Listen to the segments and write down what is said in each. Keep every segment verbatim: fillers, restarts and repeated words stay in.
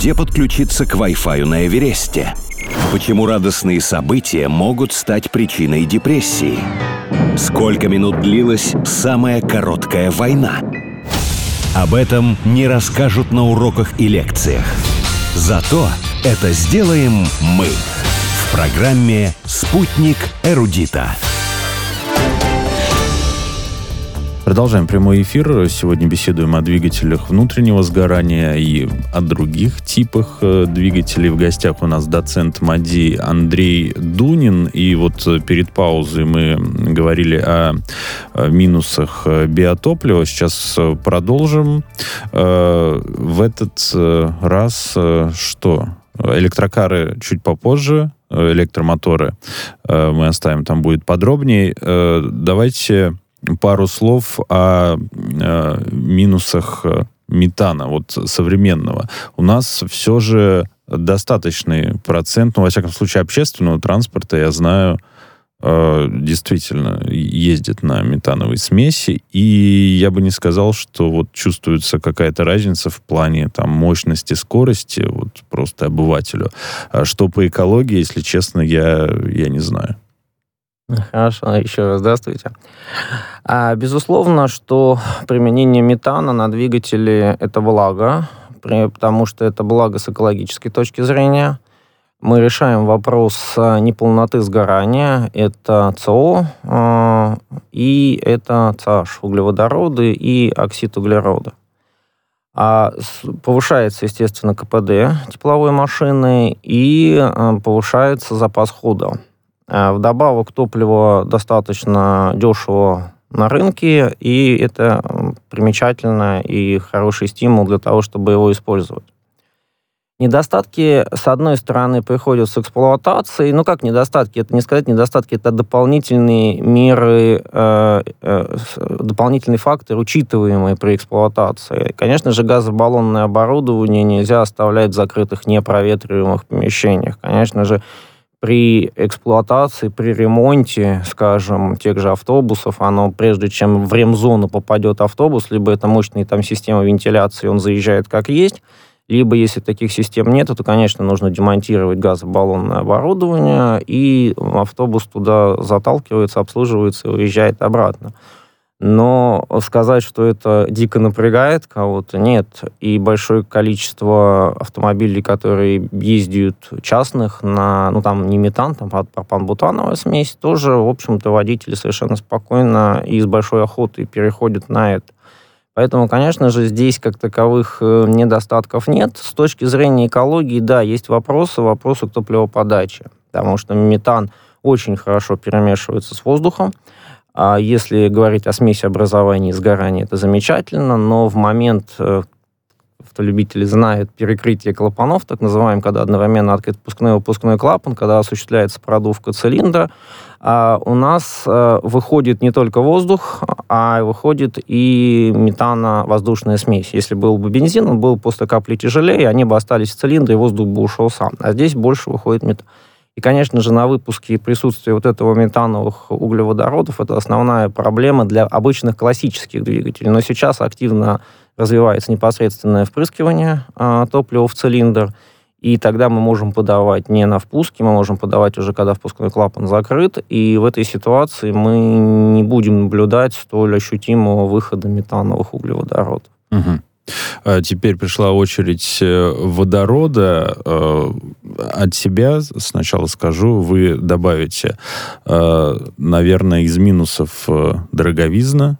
где подключиться к Wi-Fi на Эвересте? Почему радостные события могут стать причиной депрессии? Сколько минут длилась самая короткая война? Об этом не расскажут на уроках и лекциях. Зато это сделаем мы в программе «Спутник эрудита». Продолжаем прямой эфир. Сегодня беседуем о двигателях внутреннего сгорания и о других типах двигателей. В гостях у нас доцент МАДИ Андрей Дунин. И вот перед паузой мы говорили о минусах биотоплива. Сейчас продолжим. В этот раз что? Электрокары чуть попозже, электромоторы мы оставим, там будет подробнее. Давайте пару слов о э, минусах метана, вот современного. У нас все же достаточный процент, ну, во всяком случае, общественного транспорта, я знаю, э, действительно ездит на метановой смеси, и я бы не сказал, что вот чувствуется какая-то разница в плане там мощности, скорости, вот просто обывателю. А что по экологии, если честно, я, я не знаю. Хорошо, еще раз здравствуйте. А, безусловно, что применение метана на двигателе – это благо, потому что это благо с экологической точки зрения. Мы решаем вопрос неполноты сгорания. Это ЦО э, и это CH, углеводороды и оксид углерода. А повышается, естественно, КПД тепловой машины и э, повышается запас хода. Вдобавок, топливо достаточно дешево на рынке, и это примечательно и хороший стимул для того, чтобы его использовать. Недостатки, с одной стороны, приходят с эксплуатацией. Ну, как недостатки? Это не сказать недостатки, это дополнительные меры, э, э, дополнительный фактор, учитываемый при эксплуатации. Конечно же, газобаллонное оборудование нельзя оставлять в закрытых, непроветриваемых помещениях. Конечно же, при эксплуатации, при ремонте, скажем, тех же автобусов, оно, прежде чем в ремзону попадет автобус, либо это мощная там система вентиляции, он заезжает как есть, либо, если таких систем нет, то, конечно, нужно демонтировать газобаллонное оборудование, и автобус туда заталкивается, обслуживается и уезжает обратно. Но сказать, что это дико напрягает кого-то, нет. И большое количество автомобилей, которые ездят частных на, ну, там не метан, там пропан-бутановая смесь, тоже, в общем-то, водители совершенно спокойно и с большой охотой переходят на это. Поэтому, конечно же, здесь как таковых недостатков нет. С точки зрения экологии, да, есть вопросы, вопросы к топливоподаче, потому что метан очень хорошо перемешивается с воздухом. А если говорить о смеси образования и сгорания, это замечательно, но в момент, автолюбители знают, перекрытие клапанов, так называемый, когда одновременно открыт впускной и выпускной клапан, когда осуществляется продувка цилиндра, у нас выходит не только воздух, а выходит и метано-воздушная смесь. Если был бы бензин, он был после капли тяжелее, они бы остались в цилиндре, и воздух бы ушел сам. А здесь больше выходит метан. И, конечно же, на выпуске присутствие вот этого метановых углеводородов – это основная проблема для обычных классических двигателей. Но сейчас активно развивается непосредственное впрыскивание а, топлива в цилиндр, и тогда мы можем подавать не на впуске, мы можем подавать уже, когда впускной клапан закрыт, и в этой ситуации мы не будем наблюдать столь ощутимого выхода метановых углеводородов. Угу. Теперь пришла очередь водорода. От себя сначала скажу, вы добавите, наверное, из минусов дороговизна,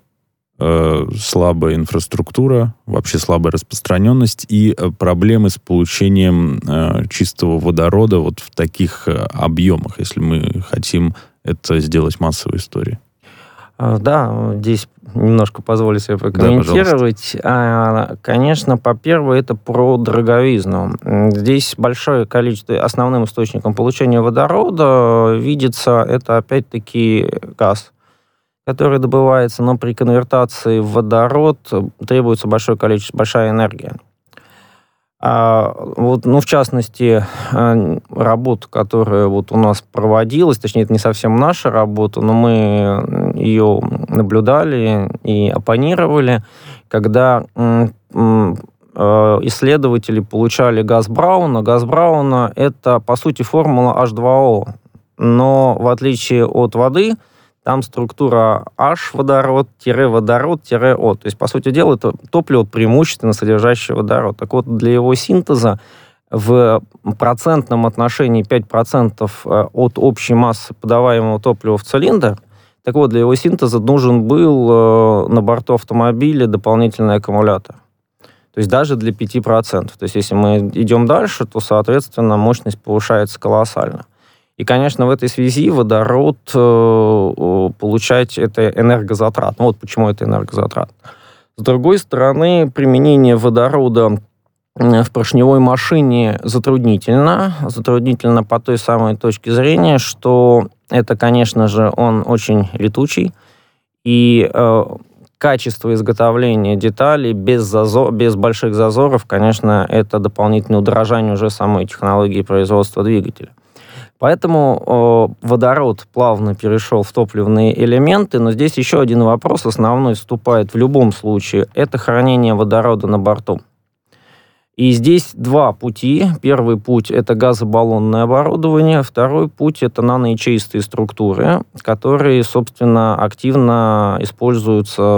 слабая инфраструктура, вообще слабая распространенность и проблемы с получением чистого водорода вот в таких объемах, если мы хотим это сделать массовой историей. Да, здесь немножко позволю себе прокомментировать. Да, конечно, по-первых, это про дороговизну. Здесь большое количество, основным источником получения водорода видится, это опять-таки газ, который добывается, но при конвертации в водород требуется большое количество, большая энергия. А, вот, ну, в частности, работа, которая вот у нас проводилась, точнее, это не совсем наша работа, но мы ее наблюдали и оппонировали, когда м, м, исследователи получали газ Брауна. Газ Брауна – это, по сути, формула эйч два о. Но в отличие от воды, там структура H-водород-водород-O. То есть, по сути дела, это топливо, преимущественно содержащее водород. Так вот, для его синтеза в процентном отношении пять процентов от общей массы подаваемого топлива в цилиндр, так вот, для его синтеза нужен был на борту автомобиля дополнительный аккумулятор. То есть даже для пяти процентов. То есть если мы идем дальше, то, соответственно, мощность повышается колоссально. И, конечно, в этой связи водород э, получать это энергозатратно. Ну, вот почему это энергозатратно. С другой стороны, применение водорода в поршневой машине затруднительно. Затруднительно по той самой точке зрения, что это, конечно же, он очень летучий. И э, качество изготовления деталей без, зазор, без больших зазоров, конечно, это дополнительное удорожание уже самой технологии производства двигателя. Поэтому э, водород плавно перешел в топливные элементы, но здесь еще один вопрос основной вступает в любом случае. Это хранение водорода на борту. И здесь два пути. Первый путь – это газобаллонное оборудование. Второй путь – это наноячеистые структуры, которые, собственно, активно используются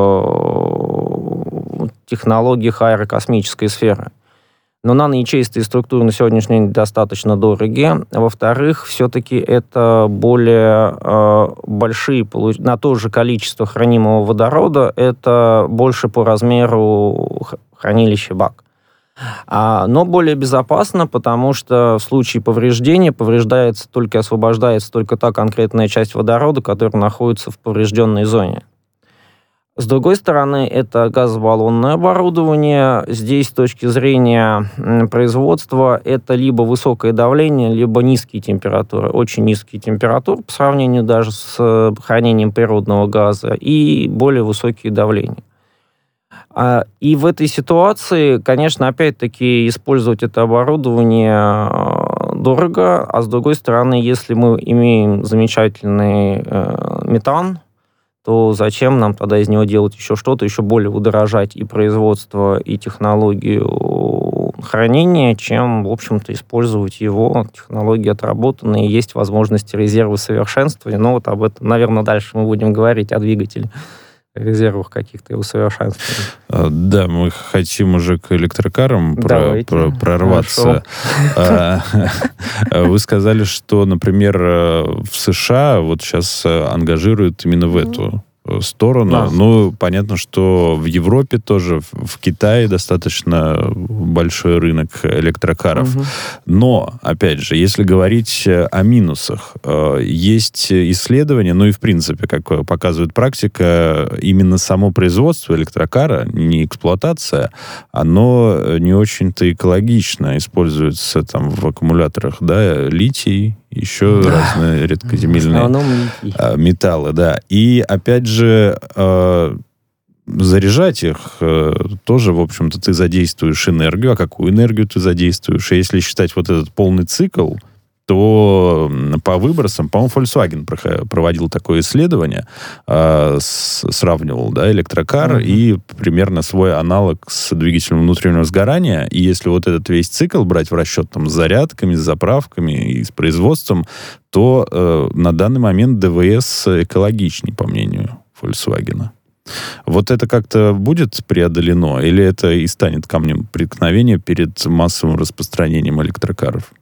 в технологиях аэрокосмической сферы. Но наноячеистые структуры на сегодняшний день достаточно дороги. Во-вторых, все-таки это более э, большие, на то же количество хранимого водорода, это больше по размеру хранилища бак. А, но более безопасно, потому что в случае повреждения повреждается только, освобождается только та конкретная часть водорода, которая находится в поврежденной зоне. С другой стороны, это газобаллонное оборудование. Здесь с точки зрения производства это либо высокое давление, либо низкие температуры. Очень низкие температуры по сравнению даже с хранением природного газа и более высокие давления. И в этой ситуации, конечно, опять-таки использовать это оборудование дорого, а с другой стороны, если мы имеем замечательный метан, то зачем нам тогда из него делать еще что-то, еще более удорожать и производство, и технологию хранения, чем, в общем-то, использовать его, технологии отработанные, есть возможности резервы совершенствования, но вот об этом, наверное, дальше мы будем говорить о двигателе, резервах каких-то и усовершенствований. Да, мы хотим уже к электрокарам про, про, прорваться. Вы сказали, что, например, в США вот сейчас ангажируют именно в эту сторону. Да. Ну, понятно, что в Европе тоже, в Китае достаточно большой рынок электрокаров. Угу. Но, опять же, если говорить о минусах, есть исследования, ну и в принципе, как показывает практика, именно само производство электрокара, не эксплуатация, оно не очень-то экологично используется там в аккумуляторах, да, литий, еще да. разные редкоземельные металлы, да. И, опять же, э, заряжать их э, тоже, в общем-то, ты задействуешь энергию. А какую энергию ты задействуешь? И если считать вот этот полный цикл, то по выбросам, по-моему, Volkswagen проводил такое исследование, э, с, сравнивал, да, электрокар mm-hmm. и примерно свой аналог с двигателем внутреннего сгорания. И если вот этот весь цикл брать в расчет там, с зарядками, с заправками и с производством, то э, на данный момент ДВС экологичней, по мнению Volkswagen. Вот это как-то будет преодолено? Или это и станет камнем преткновения перед массовым распространением электрокаров?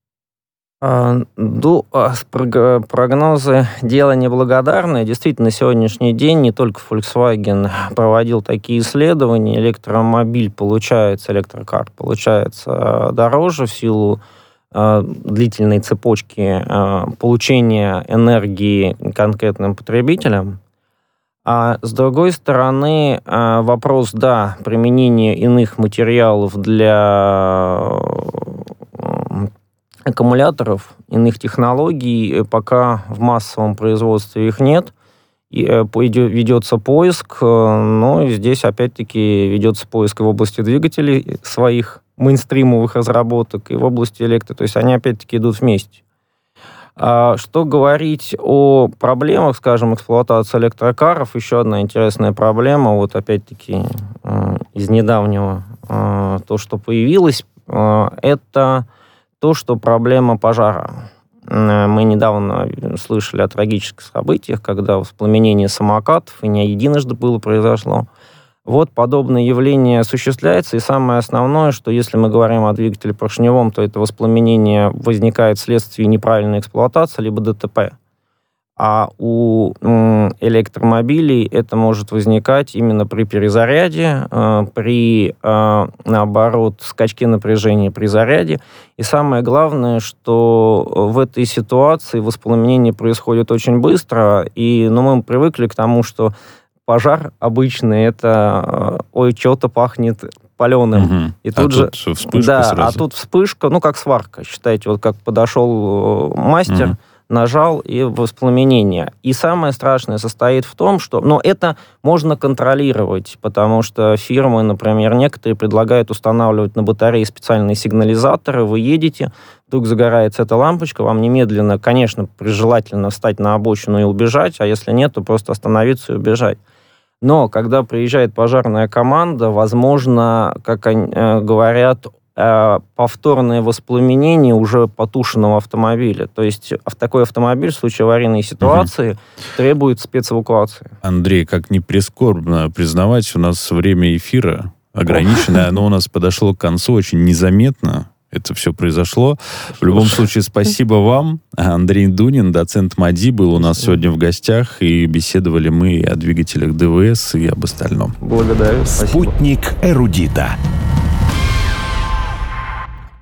Ну, прогнозы дело неблагодарное. Действительно, на сегодняшний день не только Volkswagen проводил такие исследования. Электромобиль получается, электрокар получается дороже в силу э, длительной цепочки э, получения энергии конкретным потребителям. А с другой стороны, э, вопрос, да, применения иных материалов для аккумуляторов, иных технологий, пока в массовом производстве их нет. И ведется поиск, но здесь опять-таки ведется поиск в области двигателей своих мейнстримовых разработок и в области электро. То есть они опять-таки идут вместе. А что говорить о проблемах, скажем, эксплуатации электрокаров, еще одна интересная проблема, вот опять-таки из недавнего то, что появилось, это то, что проблема пожара. Мы недавно слышали о трагических событиях, когда воспламенение самокатов, и не единожды было произошло. Вот подобное явление осуществляется, и самое основное, что если мы говорим о двигателе поршневом, то это воспламенение возникает вследствие неправильной эксплуатации, либо ДТП. А у электромобилей это может возникать именно при перезаряде, при, наоборот, скачке напряжения при заряде. И самое главное, что в этой ситуации воспламенение происходит очень быстро, и ну, мы привыкли к тому, что пожар обычный, это ой, что-то пахнет паленым. Угу. И тут а же, тут вспышка да, сразу. А тут вспышка, ну, как сварка, считайте, вот как подошел мастер, угу. нажал, и воспламенение. И самое страшное состоит в том, что... Но это можно контролировать, потому что фирмы, например, некоторые предлагают устанавливать на батарее специальные сигнализаторы. Вы едете, вдруг загорается эта лампочка, вам немедленно, конечно, желательно встать на обочину и убежать, а если нет, то просто остановиться и убежать. Но когда приезжает пожарная команда, возможно, как они э, говорят, э, повторное воспламенение уже потушенного автомобиля. То есть в такой автомобиль в случае аварийной ситуации угу. требует спецэвакуации. Андрей, как ни прискорбно признавать, у нас время эфира ограниченное, оно у нас подошло к концу очень незаметно. Это все произошло. В любом случае, спасибо вам. Андрей Дунин, доцент МАДИ, был у нас сегодня в гостях, и беседовали мы о двигателях ДВС и об остальном. Благодарю. Спасибо. Спутник эрудита.